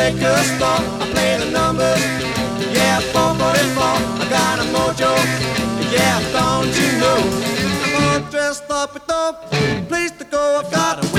liquor store. I play the numbers, yeah, 444. I got a mojo, yeah, don't you know? I'm all dressed up with no place to go. I've got a